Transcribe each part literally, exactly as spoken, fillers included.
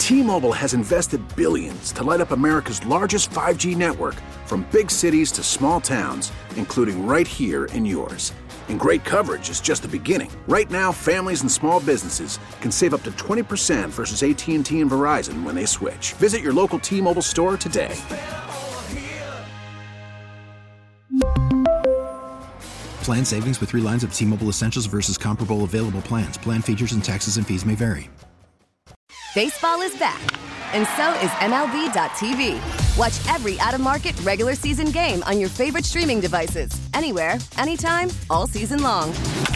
T-Mobile has invested billions to light up America's largest five G network, from big cities to small towns, including right here in yours. And great coverage is just the beginning. Right now, families and small businesses can save up to twenty percent versus A T and T and Verizon when they switch. Visit your local T-Mobile store today. Plan savings with three lines of T-Mobile Essentials versus comparable available plans. Plan features and taxes and fees may vary. Baseball is back, and so is M L B dot T V. Watch every out-of-market regular season game on your favorite streaming devices, anywhere, anytime, all season long.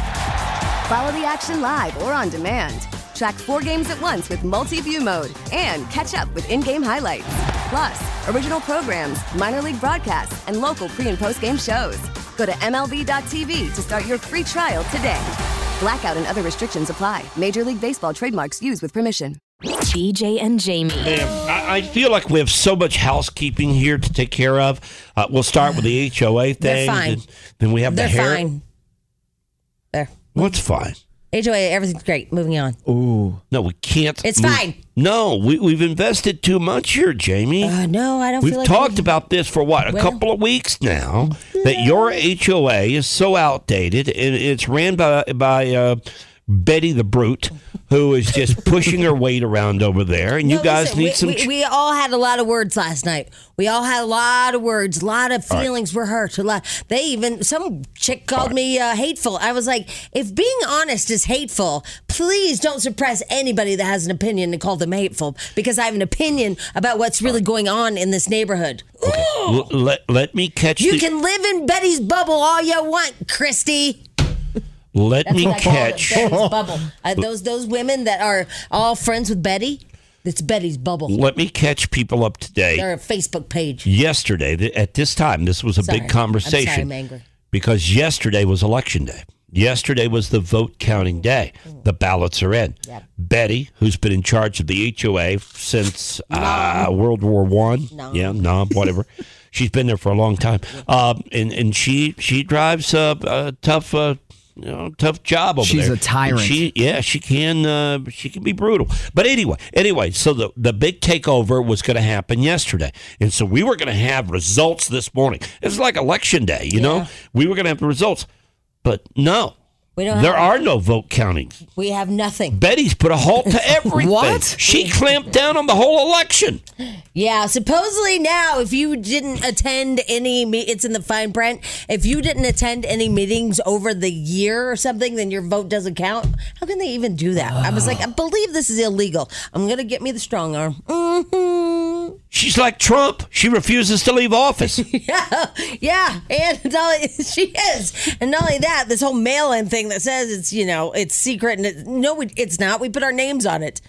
Follow the action live or on demand. Track four games at once with multi-view mode and catch up with in-game highlights. Plus, original programs, minor league broadcasts, and local pre- and post-game shows. Go to M L B dot T V to start your free trial today. Blackout and other restrictions apply. Major League Baseball trademarks used with permission. B J and Jamie. Man, I, I feel like we have so much housekeeping here to take care of. Uh, we'll start with the H O A thing. They're fine. Then, then we have They're the hair. fine. There. What's fine? H O A, everything's great. Moving on. Ooh. No, we can't. It's move. fine. No, we, we've invested too much here, Jamie. Uh, no, I don't We've feel like talked we- about this for what, a Well- couple of weeks now, that your H O A is so outdated, and it's ran by, by uh, Betty the Brute, who is just pushing her weight around over there, and you No, guys listen, need we, some... We, ch- we all had a lot of words last night. We all had a lot of words, a lot of feelings were hurt. A lot. They even, some chick called me uh, hateful. I was like, if being honest is hateful, please don't suppress anybody that has an opinion and call them hateful, because I have an opinion about what's really going on in this neighborhood. Okay. L- let, let me catch You the... can live in Betty's bubble all you want, Christy. Let That's me what I call it, catch... Betty's bubble. Uh, those those women that are all friends with Betty, it's Betty's bubble. Let me catch people up to date. They're a Facebook page. Yesterday, th- at this time, this was a Sorry. big conversation. I'm sorry, I'm angry. Because yesterday was election day. Yesterday was the vote counting day. The ballots are in. Yep. Betty, who's been in charge of the H O A since uh, World War One, No. yeah, no, whatever. She's been there for a long time, um, and and she she drives a, a tough. Uh, You know, tough job over She's there. a tyrant. And She, yeah, she can. Uh, she can be brutal. But anyway, anyway, so the the big takeover was going to happen yesterday, and so we were going to have results this morning. It's like election day, you know. Yeah. We were going to have the results, but no, We don't there have, are no vote countings. We have nothing. Betty's put a halt to everything. What? She clamped down on the whole election. Yeah, supposedly now, if you didn't attend any, me- it's in the fine print. If you didn't attend any meetings over the year or something, then your vote doesn't count. How can they even do that? I was like, I believe this is illegal. I'm gonna get me the strong arm. Mm-hmm. She's like Trump. She refuses to leave office. Yeah, yeah, and not only, she is, and not only that, this whole mail-in thing that says it's you know it's secret and it, no, we, it's not. We put our names on it.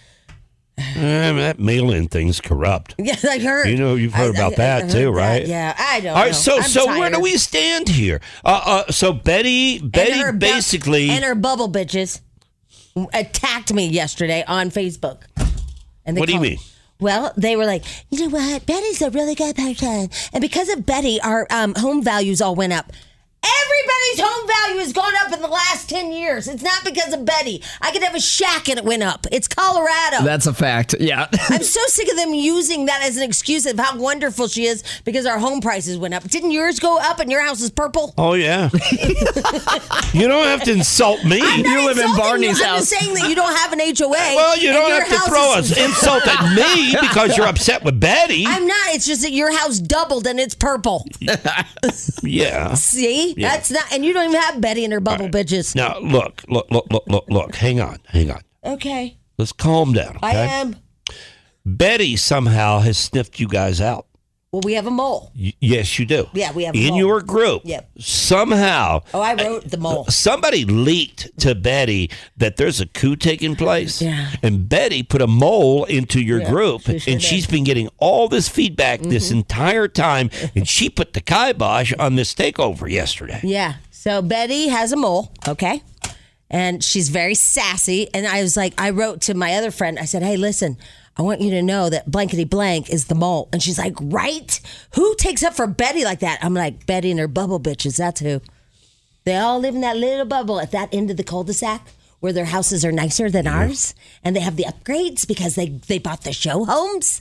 Eh, that mail-in thing's corrupt. Yeah, I heard. You know, you've heard I- about I- that I heard too, that. right? Yeah, I don't. All right, know. so I'm so where do tired. we stand here? Uh, uh, so Betty, Betty And her bu- basically, and her bubble bitches attacked me yesterday on Facebook. And they What do you called- mean? Well, they were like, you know what? Betty's a really good person, and because of Betty, our um, home values all went up. Everybody's home value has gone up in the last ten years. It's not because of Betty. I could have a shack and it went up. It's Colorado. That's a fact. Yeah. I'm so sick of them using that as an excuse of how wonderful she is because our home prices went up. Didn't yours go up and your house is purple? oh yeah, you don't have to insult me. I'm not You live in insulting Barney's you. I'm house. just saying that you don't have an H O A. Well, you and don't your have to house throw is- an insult at me because you're upset with Betty. I'm not. It's just that your house doubled and it's purple. yeah. See? Yeah. That's not. And you don't even have Betty and her bubble bitches. Now look, look, look, look, look, look. Hang on, hang on. Okay. Let's calm down. I Okay? am. Betty somehow has sniffed you guys out. Well, we have a mole. Y- yes, you do. Yeah, we have a in mole. your group. Yep. Somehow. Oh, I wrote the mole. Somebody leaked to Betty that there's a coup taking place. Yeah. And Betty put a mole into your Yeah, group. she sure and did. she's been getting all this feedback this Mm-hmm. entire time. And she put the kibosh on this takeover yesterday. Yeah. So Betty has a mole, okay? And she's very sassy. And I was like, I wrote to my other friend, I said, hey, listen, I want you to know that blankety blank is the mole. And she's like, right? Who takes up for Betty like that? I'm like, Betty and her bubble bitches, that's who. They all live in that little bubble at that end of the cul-de-sac where their houses are nicer than yeah. ours, and they have the upgrades because they, they bought the show homes.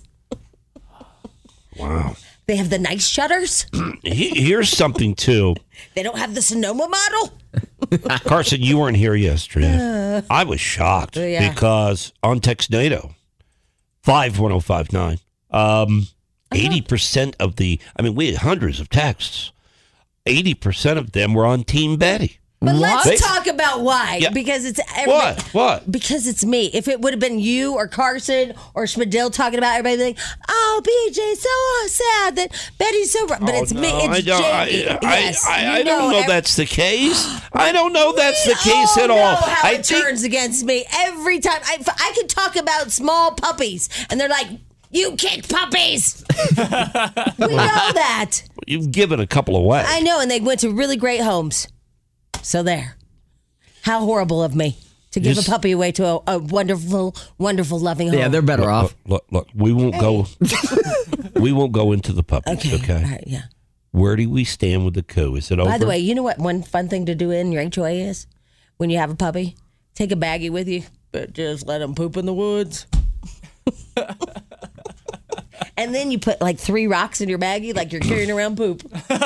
Wow. They have the nice shutters. Here's something, too. They don't have the Sonoma model. Carson, you weren't here yesterday. Uh, I was shocked yeah. because on Textnado, five one oh five nine, um, eighty percent of the, I mean, we had hundreds of texts. eighty percent of them were on Team Betty. But what? let's They, talk about why. Yeah. Because it's what? What? Because it's me. If it would have been you or Carson or Schmidl talking about everybody being like, oh, B J, so sad that Betty's so. But oh, it's no, me. It's I don't, Jamie. I, yes, I, I, I you don't know, every, that's the case. I don't know that's the case all at all. Know how I it think, turns against me every time. I, I could talk about small puppies, and they're like, you kick puppies. We know that. You've given a couple away. I know, and they went to really great homes. So there. How horrible of me to give Just, a puppy away to a, a wonderful, wonderful, loving home. Yeah, they're better look, off. Look, look, look, we won't go. we won't go into the puppies. Okay. okay? All right, yeah. Where do we stand with the coup? Is it over? By the way, you know what one fun thing to do in your H O A is? When you have a puppy, take a baggie with you, but just let them poop in the woods. And then you put like three rocks in your baggie like you're carrying around poop.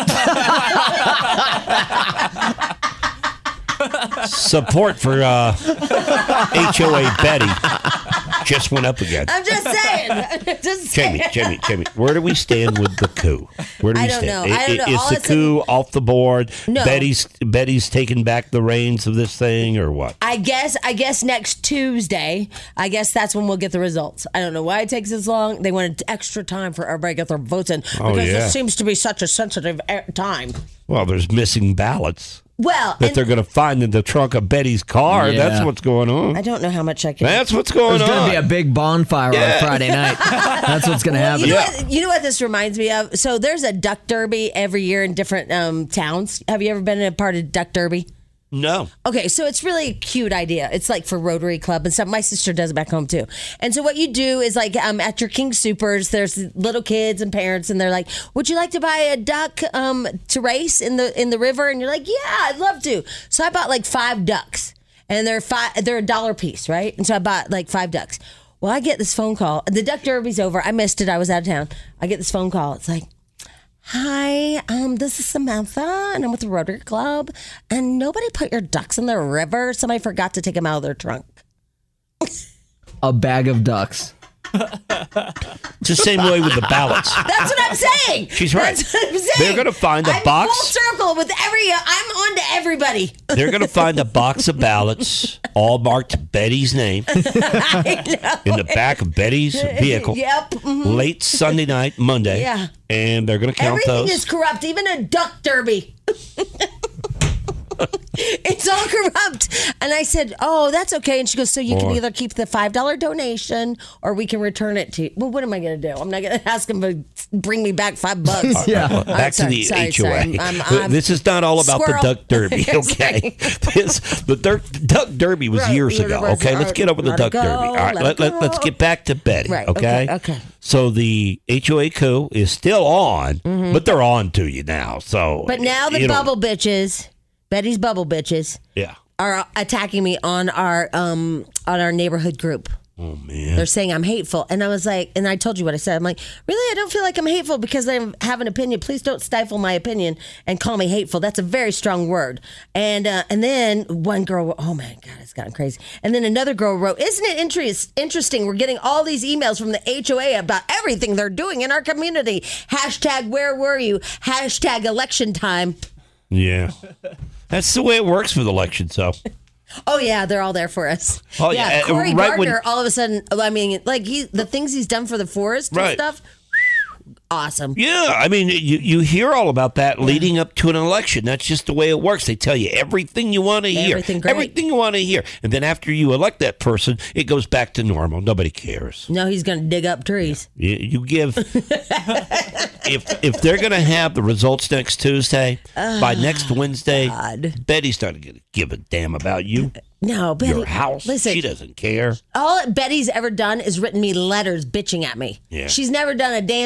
Support for uh, H O A Betty just went up again. I'm just saying. just saying. Jamie, Jamie, Jamie, where do we stand with the coup? Where do we I don't stand? know. I don't know. Is All the coup sudden, off the board? No. Betty's Betty's taking back the reins of this thing, or what? I guess. I guess next Tuesday. I guess that's when we'll get the results. I don't know why it takes this long. They wanted extra time for everybody to get their votes in because oh, yeah. it seems to be such a sensitive time. Well, there's missing ballots. Well, that they're going to find in the trunk of Betty's car. Yeah. That's what's going on. I don't know how much I can. That's what's going There's on. There's going to be a big bonfire yeah. on Friday night. That's what's going to well, happen. You know, yeah. what, you know what this reminds me of? So there's a duck derby every year in different um, towns. Have you ever been a part of duck derby? No. Okay, so it's really a cute idea. It's like for Rotary Club and stuff. My sister does it back home too. And so what you do is like um, at your King Supers, there's little kids and parents, and they're like, "Would you like to buy a duck um, to race in the in the river?" And you're like, "Yeah, I'd love to." So I bought like five ducks, and they're five. They're a dollar piece, right? And so I bought like five ducks. Well, I get this phone call. The duck derby's over. I missed it. I was out of town. I get this phone call. It's like, hi, um, this is Samantha, and I'm with the Rotary Club, and nobody put your ducks in the river. Somebody forgot to take them out of their trunk. A bag of ducks. It's the same way with the ballots. That's what I'm saying. She's right. That's what I'm saying. They're going to find a I'm box. Full circle with every. I'm on to everybody. They're going to find a box of ballots, all marked Betty's name, I know. in the back of Betty's vehicle. Yep. Mm-hmm. Late Sunday night, Monday. Yeah. And they're going to count Everything those. is corrupt, even a duck derby. It's all corrupt. And I said, oh, that's okay. And she goes, so you can Boy. either keep the five dollar donation or we can return it to you. Well, what am I going to do? I'm not going to ask them to bring me back five bucks. Yeah. Well, back sorry, to the sorry, H O A. sorry. I'm- I'm- this is not all about Squirrel. the Duck Derby, okay? this, the Duck, Duck Derby was Right, years ago, right, okay? right. Let's get over the Let it Duck go, Derby. All right, let let, it let, let's go. get back to Betty, Right, okay? okay, okay. So the H O A coup is still on, but they're on to you now. So, But now the you know, bubble bitches, Betty's bubble bitches, yeah. are attacking me on our um on our neighborhood group. Oh man, They're saying I'm hateful, and I was like, and I told you what I said. I'm like, really, I don't feel like I'm hateful because I have an opinion. Please don't stifle my opinion and call me hateful. That's a very strong word. And uh, and then one girl, oh my God, it's gotten crazy. And then another girl wrote, isn't it interest, interesting? We're getting all these emails from the H O A about everything they're doing in our community. Hashtag where were you? Hashtag election time. yeah. That's the way it works with elections, so. Oh yeah, they're all there for us. Oh, yeah, yeah, Cory right Gardner. when- all of a sudden, I mean, like he, the things he's done for the forest and Right. stuff. Awesome. Yeah, I mean, you, you hear all about that leading up to an election. That's just the way it works. They tell you everything you want to hear. Everything great. Everything you want to hear. And then after you elect that person, it goes back to normal. Nobody cares. No, he's going to dig up trees. You, you give... if if they're going to have the results next Tuesday, Oh, by next Wednesday, God. Betty's not going to give a damn about you. No, Betty. Your house. Listen, She doesn't care. all Betty's ever done is written me letters bitching at me. Yeah. She's never done a damn thing. But it's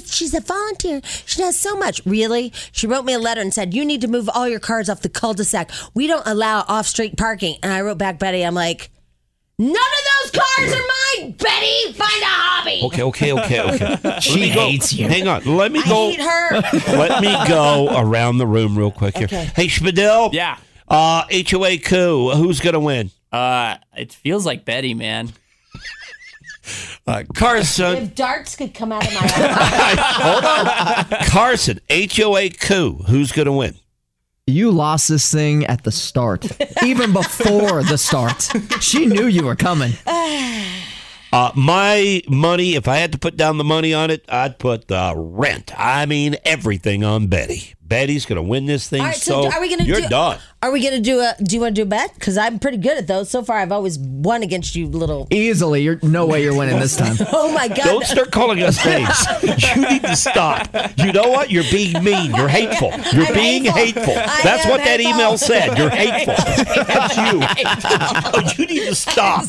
this. She's a volunteer. She does so much. Really? She wrote me a letter and said, you need to move all your cars off the cul-de-sac. We don't allow off-street parking. And I wrote back, Betty, I'm like, none of those cars are mine, Betty. Find a hobby. Okay, okay, okay, okay. She go. hates you. Hang on. Let me go. I hate her. Let me go around the room real quick here. Okay. Hey, Spadil. Yeah. Uh, H O A coup. Who's going to win? Uh, it feels like Betty, man. Uh, Carson. If darts could come out of my eye. Hold on. Carson, H O A coup. Who's going to win? You lost this thing at the start, even before the start. She knew you were coming. Uh, my money, if I had to put down the money on it, I'd put the rent. I mean, everything on Betty. Betty's going to win this thing. All right, so, so are we going to you're do, done. Are we going to do a, do you want to do a bet? Because I'm pretty good at those. So far, I've always won against you little. Easily. You're no way you're winning this time. Oh, my God. Don't start calling us names. You need to stop. You know what? You're being mean. You're hateful. You're I'm being hateful. hateful. I That's am what that hateful. email said. You're hateful. That's you. You need to stop.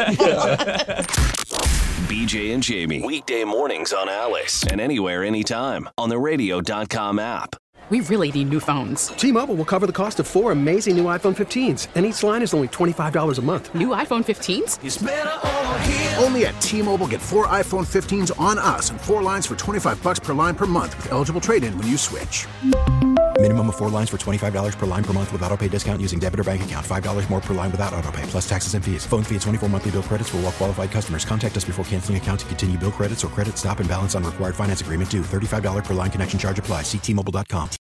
B J and Jamie. Weekday mornings on Alice. And anywhere, anytime. On the radio dot com app. We really need new phones. T-Mobile will cover the cost of four amazing new iPhone fifteens, and each line is only twenty-five dollars a month. New iPhone fifteens? It's better over here. Only at T-Mobile, get four iPhone fifteens on us and four lines for twenty-five bucks per line per month with eligible trade-in when you switch. Minimum of four lines for twenty-five dollars per line per month with auto pay discount using debit or bank account. five dollars more per line without auto pay, plus taxes and fees. Phone fee at twenty-four monthly bill credits for well-qualified customers. Contact us before canceling account to continue bill credits or credit stop and balance on required finance agreement due. thirty-five dollars per line connection charge applies. See T Mobile dot com.